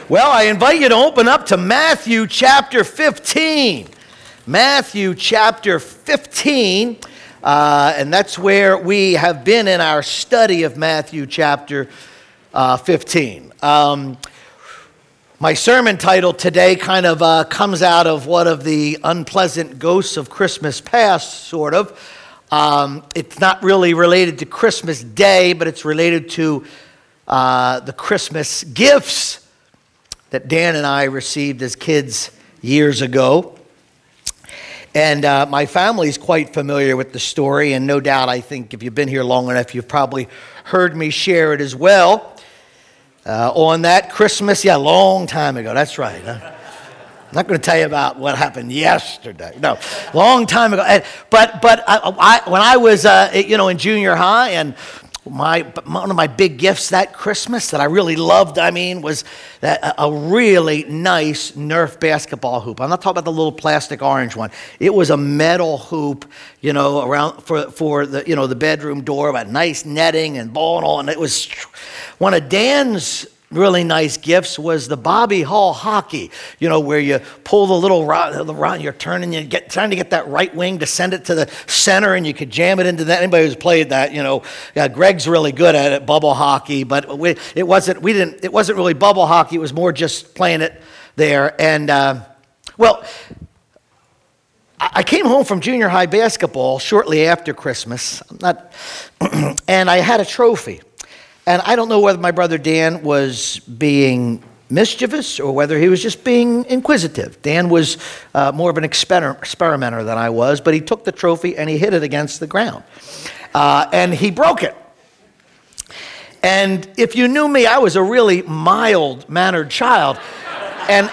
Well, I invite you to open up to Matthew chapter 15. Matthew chapter 15, and that's where we have been in our study of Matthew chapter 15. My sermon title today kind of comes out of one of the unpleasant ghosts of Christmas past, sort of. It's not really related to Christmas Day, but it's related to the Christmas gifts that Dan and I received as kids years ago. And my family's quite familiar with the story, and no doubt, I think if you've been here long enough, you've probably heard me share it as well. On that Christmas, a long time ago, that's right. I'm not going to tell you about what happened yesterday. No, long time ago. But when I was, in junior high, and one of my big gifts that Christmas that I really loved, was a really nice Nerf basketball hoop. I'm not talking about the little plastic orange one. It was a metal hoop, around for the bedroom door, with nice netting and ball and all. And it was one of Dan's really nice gifts was the Bobby Hall hockey, where you pull the little rod, you're turning, trying to get that right wing to send it to the center, and you could jam it into that. Anybody who's played that, Greg's really good at it, bubble hockey, but it wasn't really bubble hockey. It was more just playing it there. And I came home from junior high basketball shortly after Christmas, and I had a trophy. And I don't know whether my brother Dan was being mischievous or whether he was just being inquisitive. Dan was more of an experimenter than I was, but he took the trophy and he hit it against the ground. And he broke it. And if you knew me, I was a really mild-mannered child. And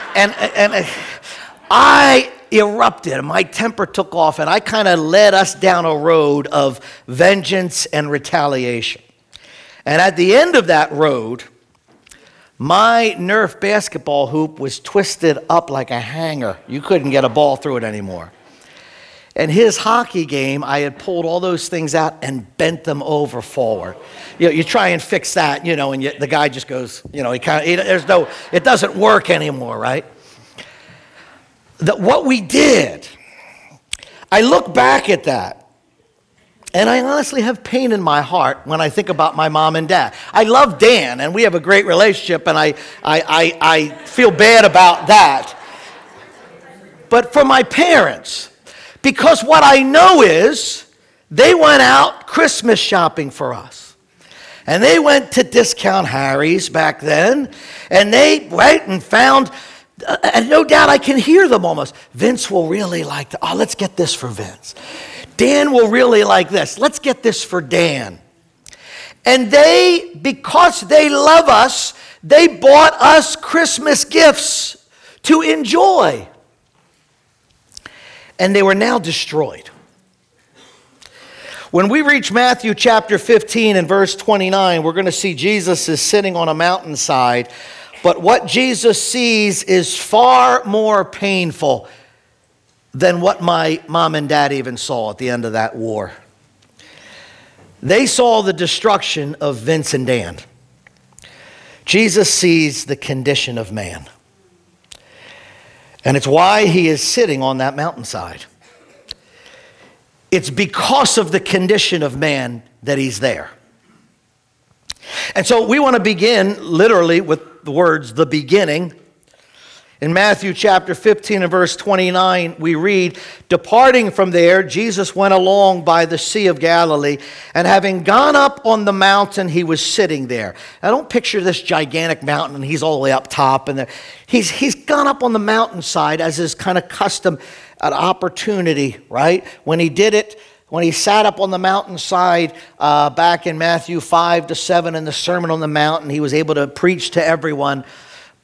I erupted, and my temper took off, and I kind of led us down a road of vengeance and retaliation. And at the end of that road, my Nerf basketball hoop was twisted up like a hanger. You couldn't get a ball through it anymore. And his hockey game, I had pulled all those things out and bent them over forward. You try and fix that, and the guy just goes, it doesn't work anymore, right? What we did, I look back at that, and I honestly have pain in my heart when I think about my mom and dad. I love Dan, and we have a great relationship, and I feel bad about that. But for my parents, because what I know is they went out Christmas shopping for us. And they went to Discount Harry's back then, and they went and found, and no doubt I can hear them almost, Vince will really like that. Oh, let's get this for Vince. Dan will really like this. Let's get this for Dan. And because they love us, they bought us Christmas gifts to enjoy. And they were now destroyed. When we reach Matthew chapter 15 and verse 29, we're going to see Jesus is sitting on a mountainside. But what Jesus sees is far more painful than what my mom and dad even saw at the end of that war. They saw the destruction of Vince and Dan. Jesus sees the condition of man. And it's why he is sitting on that mountainside. It's because of the condition of man that he's there. And so we want to begin literally with the words, the beginning. In Matthew chapter 15 and verse 29, we read, departing from there, Jesus went along by the Sea of Galilee, and having gone up on the mountain, he was sitting there. Now don't picture this gigantic mountain, and he's all the way up top. And he's gone up on the mountainside as his kind of custom, an opportunity, right? When he sat up on the mountainside back in Matthew 5-7 in the Sermon on the Mount, and he was able to preach to everyone.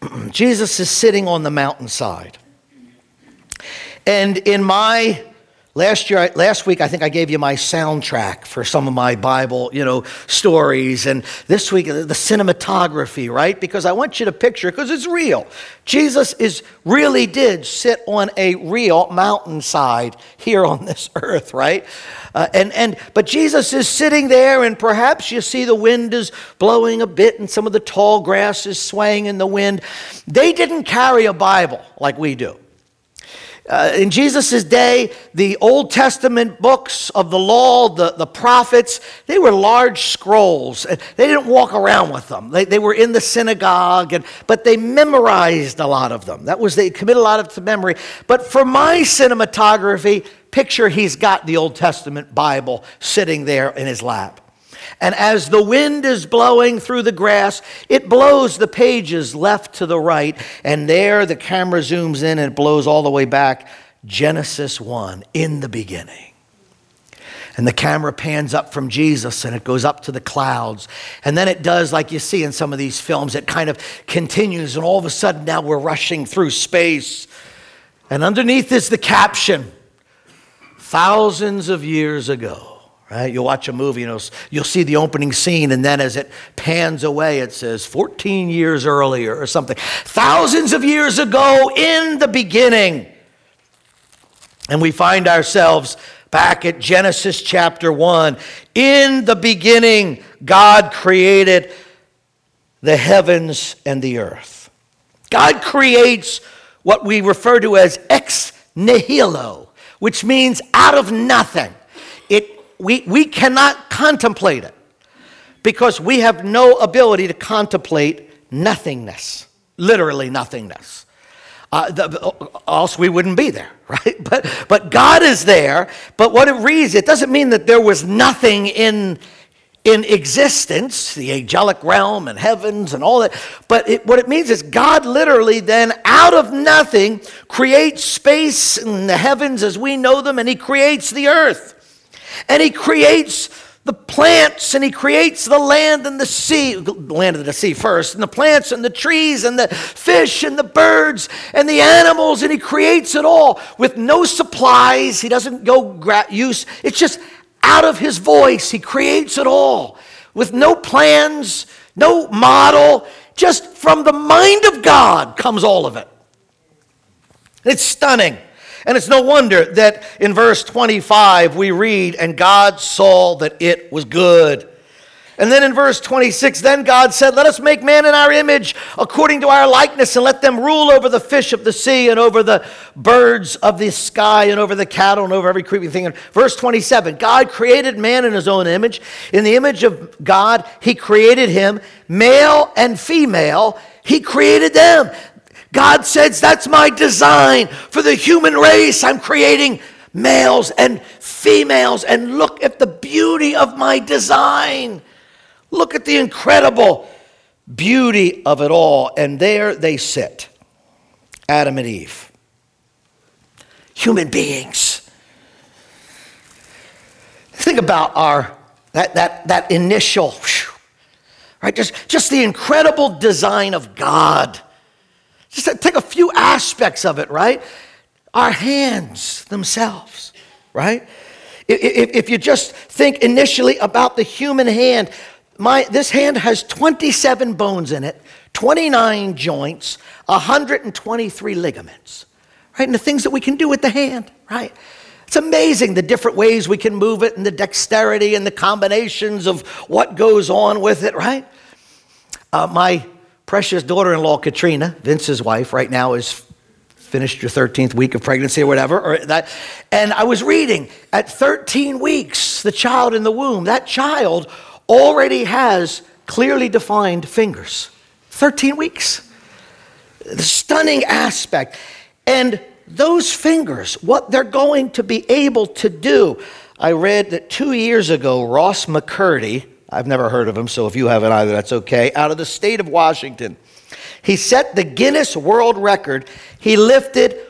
Jesus is sitting on the mountainside. And in my Last week, I think I gave you my soundtrack for some of my Bible, stories. And this week, the cinematography, right? Because I want you to picture, because it's real. Jesus really did sit on a real mountainside here on this earth, right? But Jesus is sitting there, and perhaps you see the wind is blowing a bit, and some of the tall grass is swaying in the wind. They didn't carry a Bible like we do. In Jesus' day, the Old Testament books of the law, the prophets, they were large scrolls. They didn't walk around with them. They were in the synagogue, but they memorized a lot of them. They committed a lot of it to memory. But for my cinematography, picture he's got the Old Testament Bible sitting there in his lap. And as the wind is blowing through the grass, it blows the pages left to the right. And there the camera zooms in and it blows all the way back. Genesis 1, in the beginning. And the camera pans up from Jesus and it goes up to the clouds. And then it does, like you see in some of these films, it kind of continues. And all of a sudden now we're rushing through space. And underneath is the caption, thousands of years ago. Right? You'll watch a movie, you'll see the opening scene, and then as it pans away, it says 14 years earlier or something. Thousands of years ago in the beginning. And we find ourselves back at Genesis chapter 1. In the beginning, God created the heavens and the earth. God creates what we refer to as ex nihilo, which means out of nothing. We cannot contemplate it because we have no ability to contemplate nothingness, literally nothingness. Else we wouldn't be there, right? But God is there. But what it reads, it doesn't mean that there was nothing in existence, the angelic realm and heavens and all that. But what it means is God literally then out of nothing creates space and the heavens as we know them, and he creates the earth. And he creates the plants, and he creates the land and the sea, land and the sea first, and the plants and the trees and the fish and the birds and the animals, and he creates it all with no supplies. He doesn't go use. It's just out of his voice. He creates it all with no plans, no model. Just from the mind of God comes all of it. It's stunning. And it's no wonder that in verse 25 we read, and God saw that it was good. And then in verse 26, then God said, let us make man in our image according to our likeness, and let them rule over the fish of the sea and over the birds of the sky and over the cattle and over every creeping thing. And verse 27, God created man in his own image. In the image of God, he created him, male and female, he created them. God says, that's my design for the human race. I'm creating males and females, and look at the beauty of my design. Look at the incredible beauty of it all. And there they sit, Adam and Eve, human beings. Think about that initial, right? Just the incredible design of God. Just take a few aspects of it, right? Our hands themselves, right? If you just think initially about the human hand, this hand has 27 bones in it, 29 joints, 123 ligaments, right? And the things that we can do with the hand, right? It's amazing the different ways we can move it and the dexterity and the combinations of what goes on with it, right? My precious daughter-in-law, Katrina, Vince's wife, right now is finished your 13th week of pregnancy or whatever. And I was reading, at 13 weeks, the child in the womb, that child already has clearly defined fingers. 13 weeks. The stunning aspect. And those fingers, what they're going to be able to do. I read that 2 years ago, Ross McCurdy, I've never heard of him, so if you haven't either, that's okay, out of the state of Washington, he set the Guinness World Record. He lifted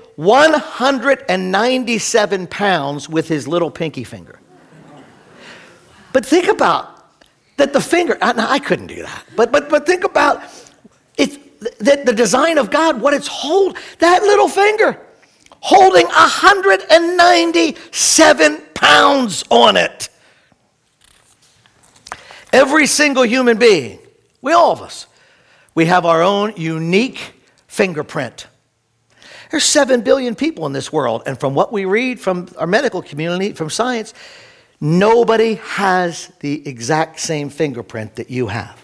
197 pounds with his little pinky finger. But think about that the finger, I couldn't do that, but think about it, the design of God, what it's hold, that little finger. holding 197 pounds on it. Every single human being, all of us, we have our own unique fingerprint. There's 7 billion people in this world, and from what we read from our medical community, from science, nobody has the exact same fingerprint that you have.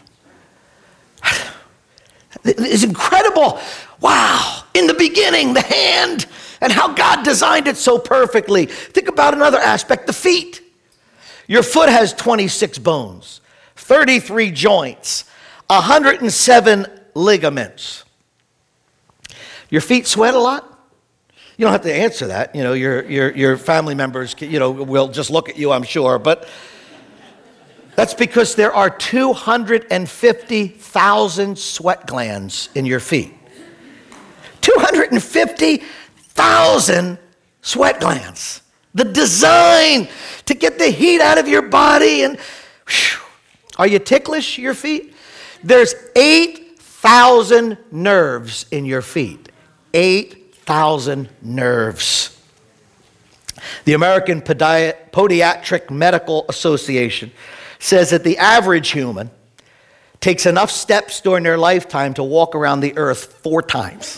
It's incredible. Wow. In the beginning, the hand, and how God designed it so perfectly. Think about another aspect, the feet. Your foot has 26 bones, 33 joints, 107 ligaments. Your feet sweat a lot? You don't have to answer that. You know, your family members, will just look at you, I'm sure. But that's because there are 250,000 sweat glands in your feet. 250,000 sweat glands. The design to get the heat out of your body. And are you ticklish, your feet? There's 8,000 nerves in your feet. 8,000 nerves. The American Podiatric Medical Association says that the average human takes enough steps during their lifetime to walk around the earth 4 times.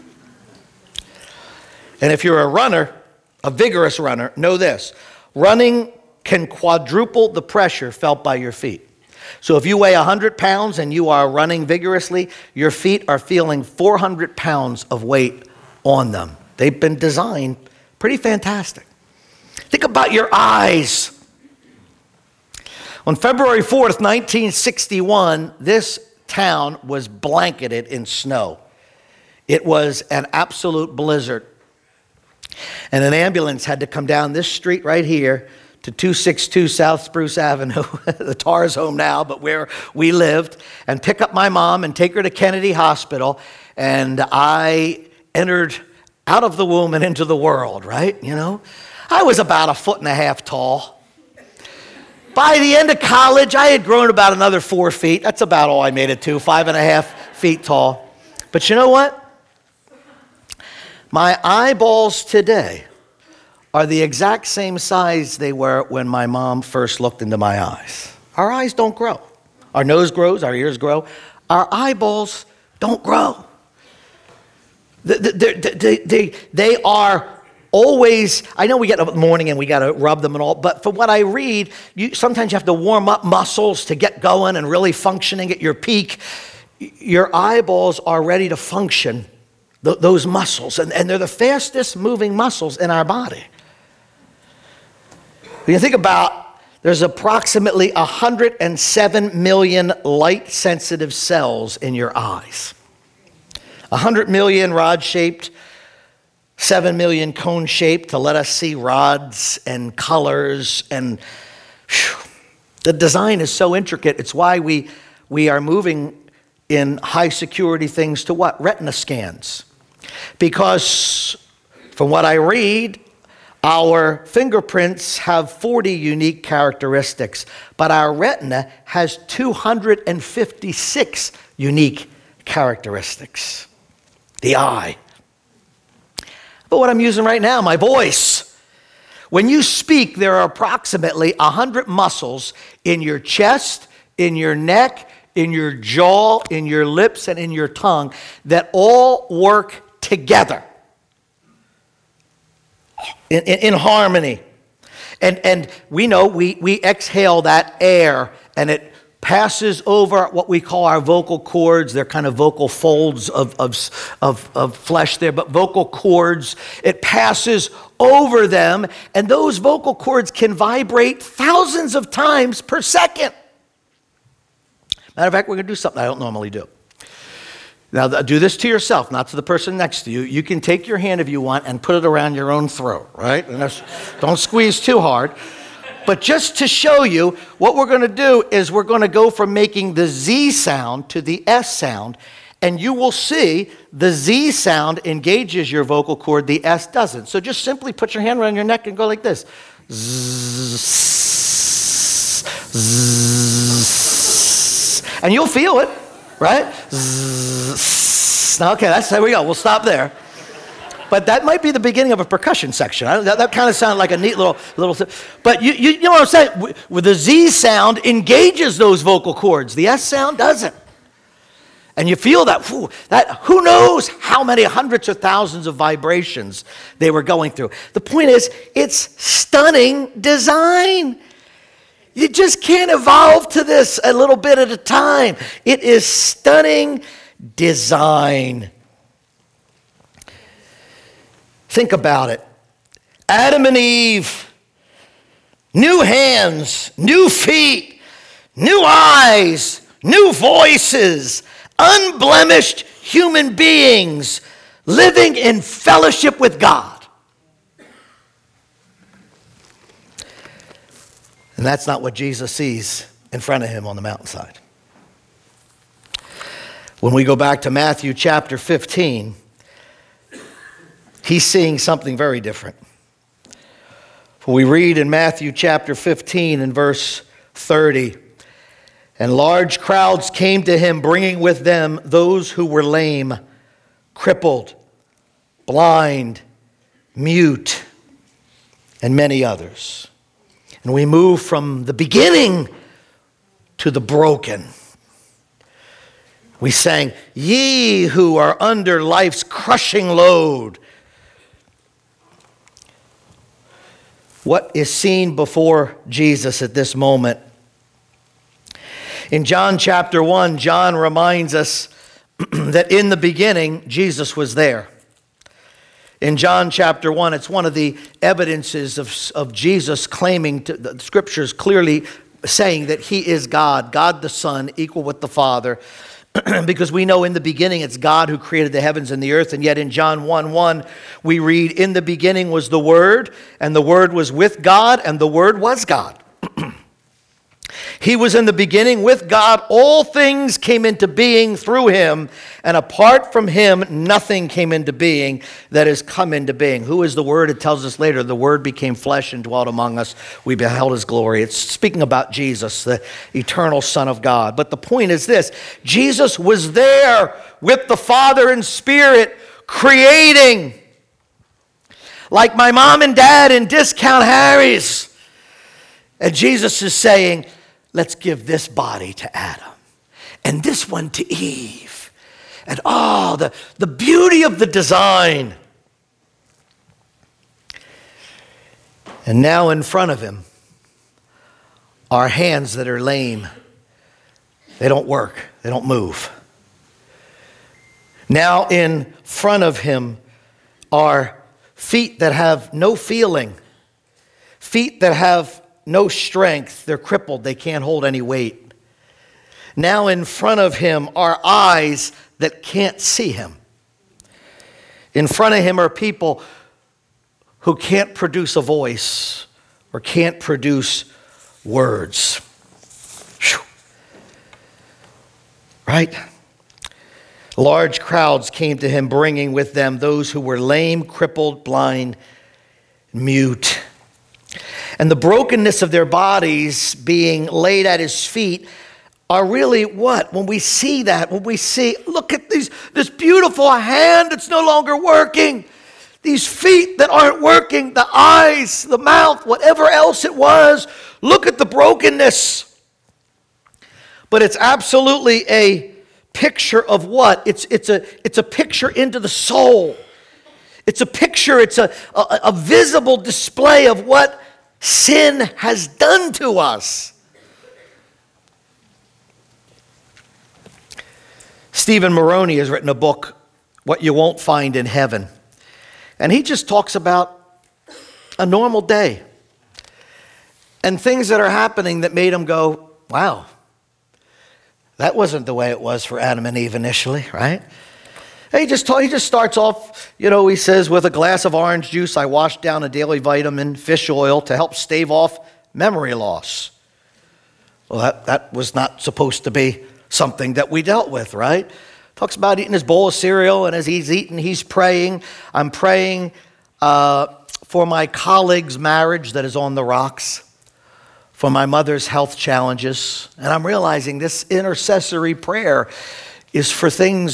And if you're a runner, a vigorous runner, know this: running can quadruple the pressure felt by your feet. So if you weigh 100 pounds and you are running vigorously, your feet are feeling 400 pounds of weight on them. They've been designed pretty fantastic. Think about your eyes. On February 4th, 1961, this town was blanketed in snow. It was an absolute blizzard. And an ambulance had to come down this street right here to 262 South Spruce Avenue, the TAR's home now, but where we lived, and pick up my mom and take her to Kennedy Hospital. And I entered out of the womb and into the world, right? I was about 1.5 feet tall. By the end of college, I had grown about another 4 feet. That's about all I made it to, 5.5 feet tall. But you know what? My eyeballs today are the exact same size they were when my mom first looked into my eyes. Our eyes don't grow. Our nose grows, our ears grow. Our eyeballs don't grow. They are always, I know we get up in the morning and we got to rub them and all, but from what I read, sometimes you have to warm up muscles to get going and really functioning at your peak. Your eyeballs are ready to function, those muscles, and they're the fastest moving muscles in our body. When you think about, there's approximately 107 million light-sensitive cells in your eyes. 100 million rod-shaped, 7 million cone-shaped to let us see rods and colors. And the design is so intricate. It's why we are moving in high-security things to what? Retina scans. Because from what I read, our fingerprints have 40 unique characteristics, but our retina has 256 unique characteristics. The eye. But what I'm using right now, my voice. When you speak, there are approximately 100 muscles in your chest, in your neck, in your jaw, in your lips, and in your tongue that all work together in harmony. And we know we exhale that air and it passes over what we call our vocal cords. They're kind of vocal folds of flesh there, but vocal cords. It passes over them, and those vocal cords can vibrate thousands of times per second. Matter of fact, we're going to do something I don't normally do. Now, do this to yourself, not to the person next to you. You can take your hand if you want and put it around your own throat, right? And don't squeeze too hard. But just to show you, what we're going to do is we're going to go from making the Z sound to the S sound, and you will see the Z sound engages your vocal cord, the S doesn't. So just simply put your hand around your neck and go like this. Zzz, zzz, and you'll feel it, right? Zzz. Okay, there we go. We'll stop there. But that might be the beginning of a percussion section. That kind of sounded like a neat little. But you know what I'm saying? With the Z sound engages those vocal cords. The S sound doesn't. And you feel that who knows how many hundreds or thousands of vibrations they were going through. The point is, it's stunning design. You just can't evolve to this a little bit at a time. It is stunning design. Think about it. Adam and Eve, new hands, new feet, new eyes, new voices, unblemished human beings living in fellowship with God. And that's not what Jesus sees in front of him on the mountainside. When we go back to Matthew chapter 15, he's seeing something very different. For we read in Matthew chapter 15 and verse 30, and large crowds came to him, bringing with them those who were lame, crippled, blind, mute, and many others. And we move from the beginning to the broken. We sang, ye who are under life's crushing load. What is seen before Jesus at this moment? In John chapter 1, John reminds us that in the beginning, Jesus was there. In John chapter 1, it's one of the evidences of Jesus claiming, the scriptures clearly saying that he is God, God the Son, equal with the Father. Because we know in the beginning it's God who created the heavens and the earth. And yet in John 1:1, we read, in the beginning was the Word, and the Word was with God, and the Word was God. He was in the beginning with God. All things came into being through him, and apart from him, nothing came into being that has come into being. Who is the Word? It tells us later, the Word became flesh and dwelt among us. We beheld his glory. It's speaking about Jesus, the eternal Son of God. But the point is this, Jesus was there with the Father and Spirit creating. Like my mom and dad in Discount Harry's. And Jesus is saying, let's give this body to Adam and this one to Eve. And the beauty of the design. And now in front of him are hands that are lame. They don't work. They don't move. Now in front of him are feet that have no feeling. Feet that have no strength. They're crippled. They can't hold any weight. Now in front of him are eyes that can't see him. In front of him are people who can't produce a voice or can't produce words. Whew. Right? Large crowds came to him, bringing with them those who were lame, crippled, blind, mute. And the brokenness of their bodies being laid at his feet are really what? When we see that, look at this beautiful hand that's no longer working, these feet that aren't working, the eyes, the mouth, whatever else it was, look at the brokenness. But it's absolutely a picture of what? It's a picture into the soul. It's a picture, it's a visible display of what sin has done to us. Stephen Maroney has written a book, What You Won't Find in Heaven. And he just talks about a normal day and things that are happening that made him go, wow, that wasn't the way it was for Adam and Eve initially, right? He just starts off, he says, with a glass of orange juice, I washed down a daily vitamin, fish oil, to help stave off memory loss. Well, that was not supposed to be something that we dealt with, right? Talks about eating his bowl of cereal, and as he's eating, he's praying. I'm praying for my colleague's marriage that is on the rocks, for my mother's health challenges. And I'm realizing this intercessory prayer is for things that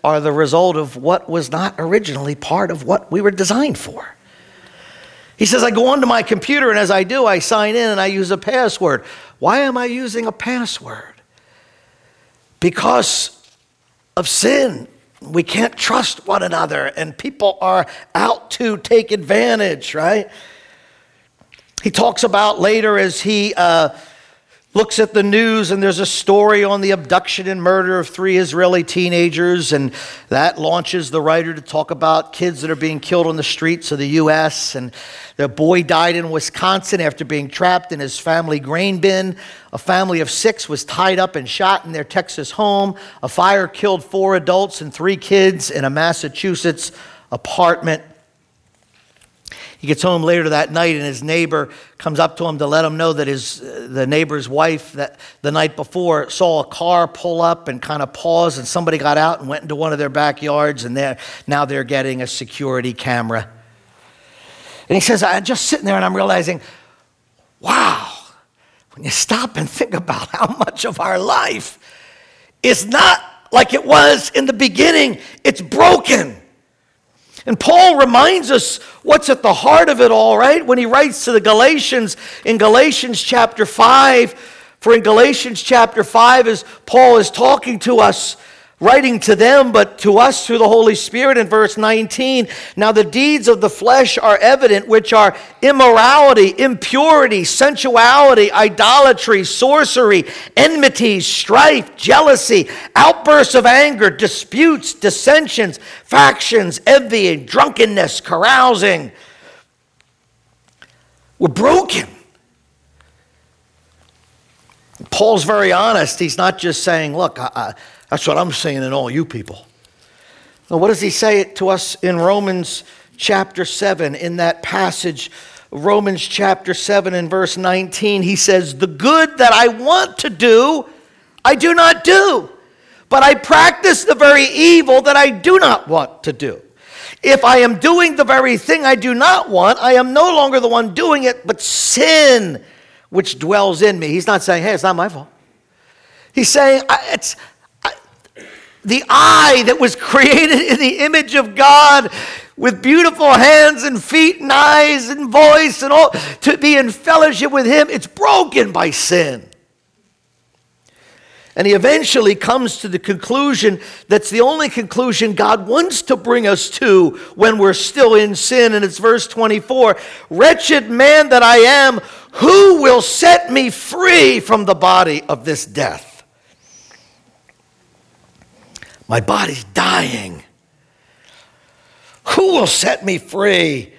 are the result of what was not originally part of what we were designed for. He says, I go onto my computer, and as I do, I sign in and I use a password. Why am I using a password? Because of sin. We can't trust one another, and people are out to take advantage, right? He talks about later as he looks at the news, and there's a story on the abduction and murder of 3 Israeli teenagers, and that launches the writer to talk about kids that are being killed on the streets of the U.S., and the boy died in Wisconsin after being trapped in his family grain bin. A family of 6 was tied up and shot in their Texas home. A fire killed 4 adults and 3 kids in a Massachusetts apartment. He gets home later that night, and his neighbor comes up to him to let him know that the neighbor's wife that the night before saw a car pull up and kind of pause, and somebody got out and went into one of their backyards, and now they're getting a security camera. And he says, I'm just sitting there and I'm realizing, wow, when you stop and think about how much of our life is not like it was in the beginning, it's broken. And Paul reminds us what's at the heart of it all, right? When he writes to the Galatians in Galatians chapter 5, for in Galatians chapter 5, as Paul is talking to us, writing to them, but to us through the Holy Spirit in verse 19, now the deeds of the flesh are evident, which are immorality, impurity, sensuality, idolatry, sorcery, enmities, strife, jealousy, outbursts of anger, disputes, dissensions, factions, envying, drunkenness, carousing. We're broken. Paul's very honest. He's not just saying, look, that's what I'm saying in all you people. Now, what does he say to us in Romans chapter 7? In that passage, Romans chapter 7 and verse 19, he says, the good that I want to do, I do not do. But I practice the very evil that I do not want to do. If I am doing the very thing I do not want, I am no longer the one doing it, but sin which dwells in me. He's not saying, hey, it's not my fault. He's saying, the eye that was created in the image of God with beautiful hands and feet and eyes and voice and all to be in fellowship with him, it's broken by sin. And he eventually comes to the conclusion that's the only conclusion God wants to bring us to when we're still in sin. And it's verse 24, wretched man that I am, who will set me free from the body of this death? My body's dying. Who will set me free?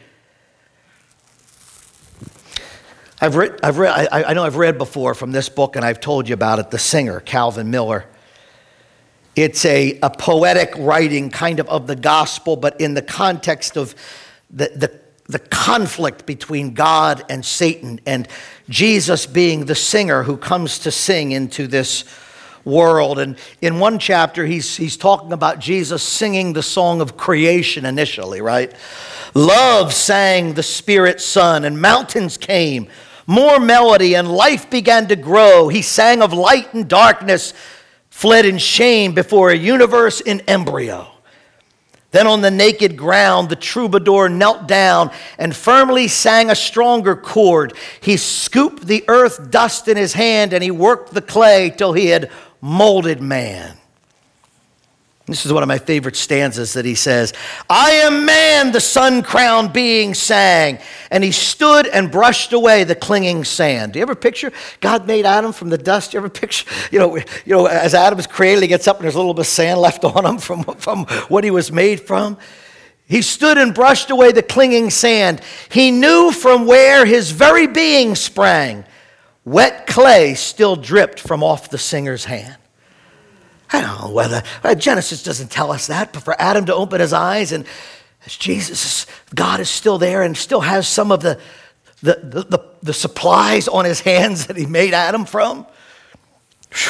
I know I've read before from this book, and I've told you about it, The Singer, Calvin Miller. It's a poetic writing kind of the gospel, but in the context of the conflict between God and Satan, and Jesus being the singer who comes to sing into this world. And in one chapter, he's talking about Jesus singing the song of creation initially, right? Love sang the Spirit's Son, and mountains came, more melody, and life began to grow. He sang of light and darkness, fled in shame before a universe in embryo. Then on the naked ground, the troubadour knelt down and firmly sang a stronger chord. He scooped the earth dust in his hand, and he worked the clay till he had molded man. This is one of my favorite stanzas that he says, I am man, the sun-crowned being sang, and he stood and brushed away the clinging sand. Do you ever picture God made Adam from the dust? Do you ever picture, as Adam's created, he gets up and there's a little bit of sand left on him from what he was made from? He stood and brushed away the clinging sand. He knew from where his very being sprang. Wet clay still dripped from off the singer's hand. I don't know whether Genesis doesn't tell us that, but for Adam to open his eyes and as Jesus, God is still there and still has some of the supplies on his hands that he made Adam from. Whew.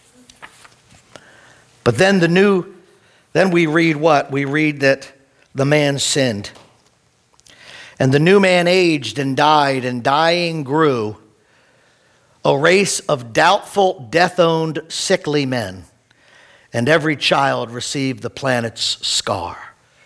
But then we read what? We read that the man sinned. And the new man aged and died, and dying grew, a race of doubtful, death-owned, sickly men. and every child received the planet's scar.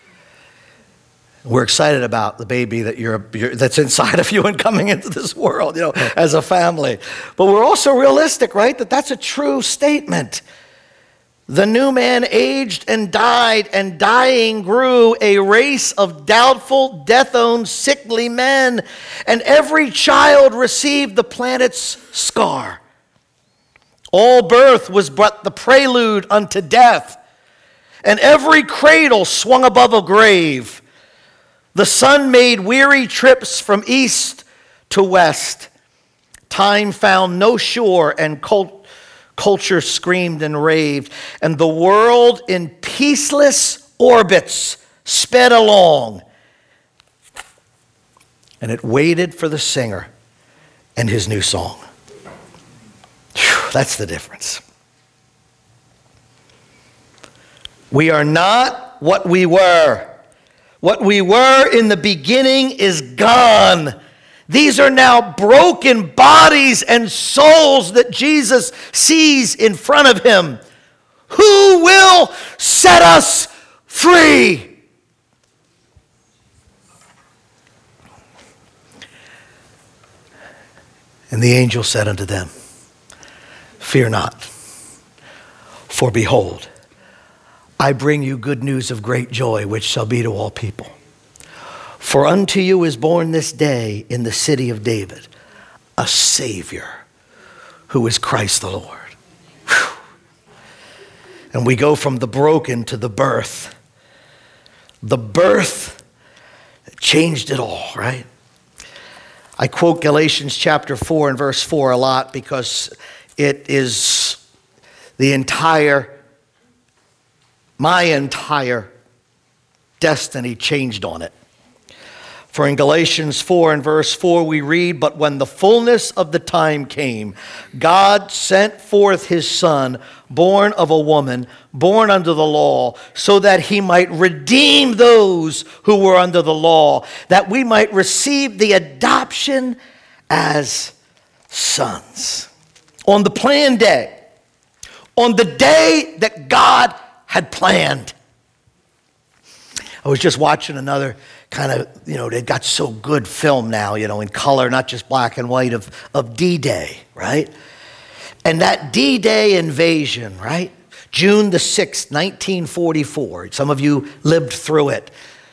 We're excited about the baby that's inside of you and coming into this world, as a family. But we're also realistic, right? That's a true statement. The new man aged and died, and dying grew a race of doubtful, death-owned, sickly men. And every child received the planet's scar. All birth was but the prelude unto death, and every cradle swung above a grave. The sun made weary trips from east to west. Time found no shore, and culture screamed and raved. And the world in peaceless orbits sped along. And it waited for the singer and his new song. Whew, that's the difference. We are not what we were. What we were in the beginning is gone. These are now broken bodies and souls that Jesus sees in front of him. Who will set us free? And the angel said unto them, Fear not, for behold, I bring you good news of great joy, which shall be to all people. For unto you is born this day in the city of David a Savior, who is Christ the Lord. Whew. And we go from the broken to the birth. The birth changed it all, right? I quote Galatians chapter 4 and verse 4 a lot because it is my entire destiny changed on it. For in Galatians 4 and verse 4 we read, But when the fullness of the time came, God sent forth his Son, born of a woman, born under the law, so that he might redeem those who were under the law, that we might receive the adoption as sons. On the planned day, on the day that God had planned. I was just watching another kind of, they got so good film now, in color, not just black and white, of D-Day, right? And that D-Day invasion, right? June the 6th, 1944. Some of you lived through it.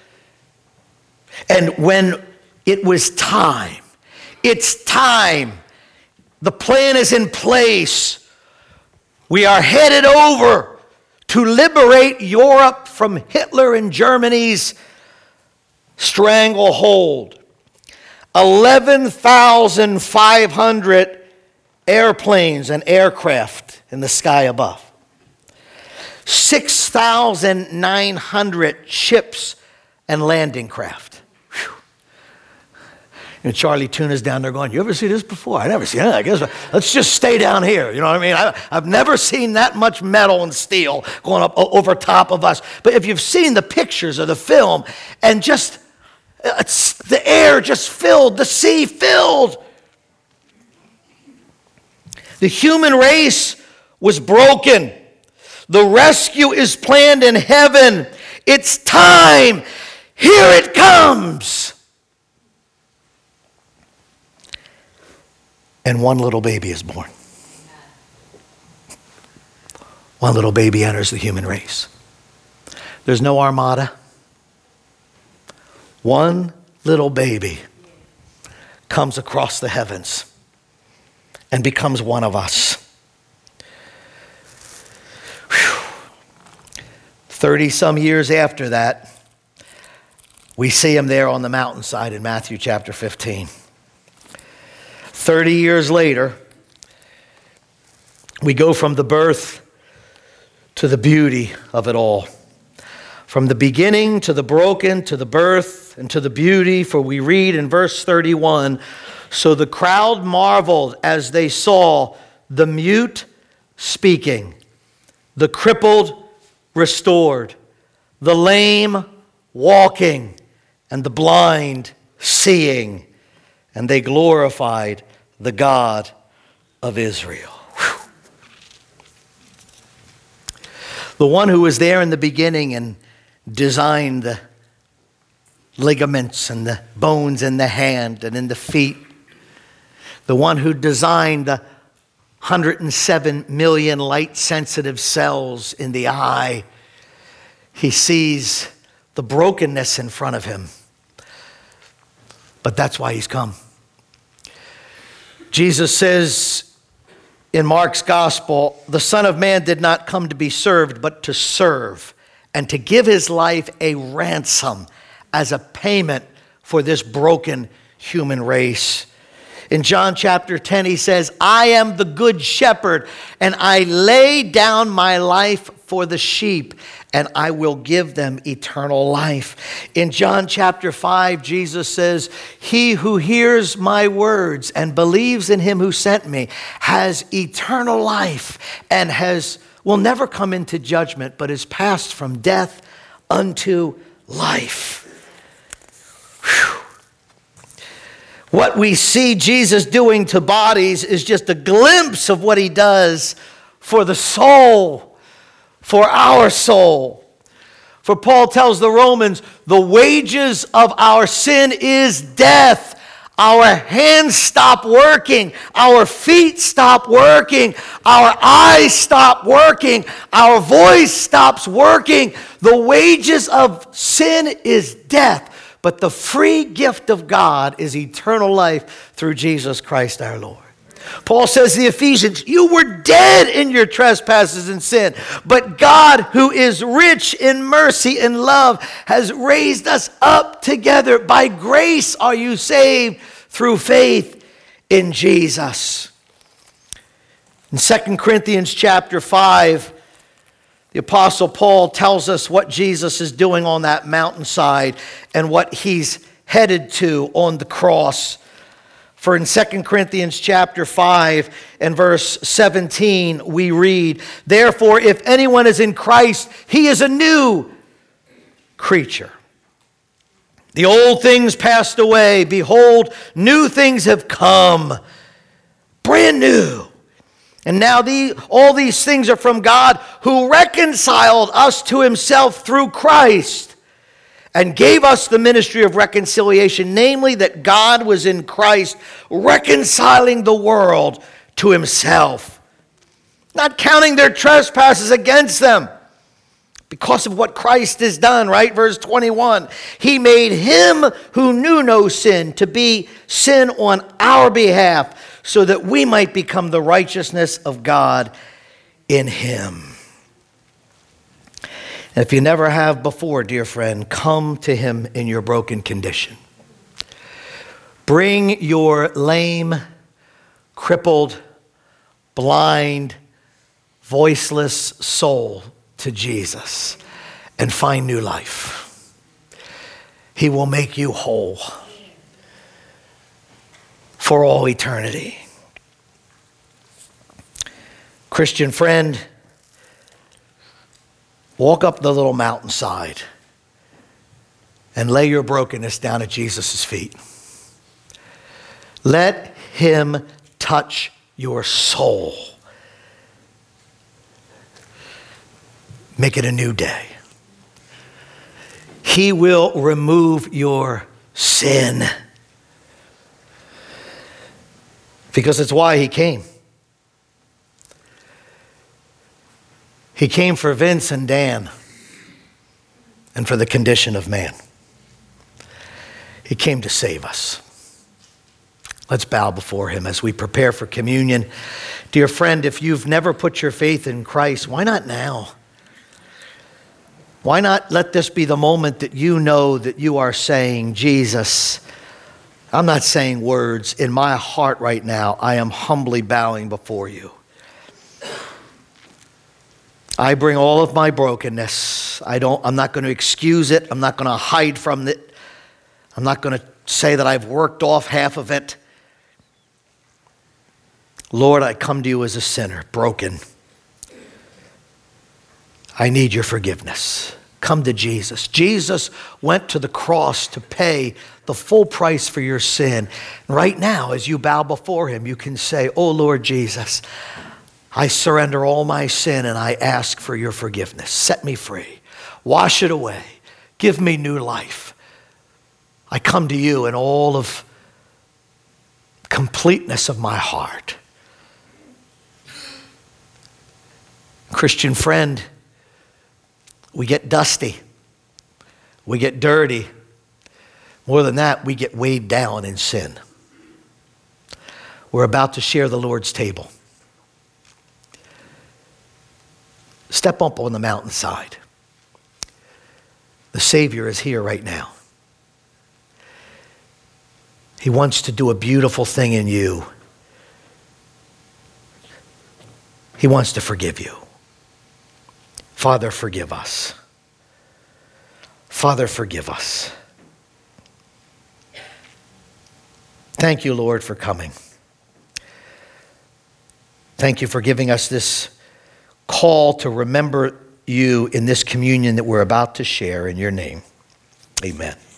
And when it was time, it's time. The plan is in place. We are headed over to liberate Europe from Hitler and Germany's stranglehold. 11,500 airplanes and aircraft in the sky above. 6,900 ships and landing craft. Whew. Charlie Tuna's down there going, you ever see this before? I never seen it. I guess let's just stay down here. You know what I mean? I've never seen that much metal and steel going up over top of us. But if you've seen the pictures of the film, and just the air just filled, the sea filled. The human race was broken. The rescue is planned in heaven. It's time. Here it comes. And one little baby is born. One little baby enters the human race. There's no armada. One little baby comes across the heavens and becomes one of us. 30-some years after that, we see him there on the mountainside in Matthew chapter 15. 30 years later, we go from the birth to the beauty of it all. From the beginning to the broken, to the birth, and to the beauty, for we read in verse 31, so the crowd marveled as they saw the mute speaking, the crippled restored, the lame walking, and the blind seeing, and they glorified the God of Israel. Whew. The one who was there in the beginning and designed the ligaments and the bones in the hand and in the feet. The one who designed the 107 million light-sensitive cells in the eye. He sees the brokenness in front of him. But that's why he's come. Jesus says in Mark's gospel, the Son of Man did not come to be served, but to serve, and to give his life a ransom as a payment for this broken human race. In John chapter 10, he says, I am the good shepherd, and I lay down my life for the sheep, and I will give them eternal life. In John chapter 5, Jesus says, he who hears my words and believes in him who sent me has eternal life and will never come into judgment, but is passed from death unto life. Whew. What we see Jesus doing to bodies is just a glimpse of what he does for the soul, for our soul. For Paul tells the Romans, the wages of our sin is death. Our hands stop working. Our feet stop working. Our eyes stop working. Our voice stops working. The wages of sin is death. But the free gift of God is eternal life through Jesus Christ our Lord. Paul says to the Ephesians, you were dead in your trespasses and sin, but God, who is rich in mercy and love, has raised us up together. By grace are you saved through faith in Jesus. In 2 Corinthians chapter 5, the Apostle Paul tells us what Jesus is doing on that mountainside and what he's headed to on the cross. For in 2 Corinthians chapter 5 and verse 17, we read, therefore, if anyone is in Christ, he is a new creature. The old things passed away. Behold, new things have come. Brand new. And now all these things are from God, who reconciled us to himself through Christ and gave us the ministry of reconciliation, namely that God was in Christ reconciling the world to himself, not counting their trespasses against them because of what Christ has done, right? Verse 21, he made him who knew no sin to be sin on our behalf, so that we might become the righteousness of God in him. And if you never have before, dear friend, come to him in your broken condition. Bring your lame, crippled, blind, voiceless soul to Jesus and find new life. He will make you whole for all eternity. Christian friend, walk up the little mountainside and lay your brokenness down at Jesus' feet. Let him touch your soul. Make it a new day. He will remove your sin. Because it's why he came. He came for Vince and Dan and for the condition of man. He came to save us. Let's bow before him as we prepare for communion. Dear friend, if you've never put your faith in Christ, why not now? Why not let this be the moment that you know that you are saying, Jesus, I'm not saying words. In my heart right now, I am humbly bowing before you. I bring all of my brokenness. I'm not going to excuse it. I'm not going to hide from it. I'm not going to say that I've worked off half of it. Lord, I come to you as a sinner, broken. I need your forgiveness. Come to Jesus. Jesus went to the cross to pay the full price for your sin. Right now, as you bow before him, you can say, oh Lord Jesus, I surrender all my sin and I ask for your forgiveness. Set me free. Wash it away. Give me new life. I come to you in all of completeness of my heart. Christian friend, we get dusty. We get dirty. More than that, we get weighed down in sin. We're about to share the Lord's table. Step up on the mountainside. The Savior is here right now. He wants to do a beautiful thing in you. He wants to forgive you. Father, forgive us. Father, forgive us. Thank you, Lord, for coming. Thank you for giving us this call to remember you in this communion that we're about to share in your name. Amen.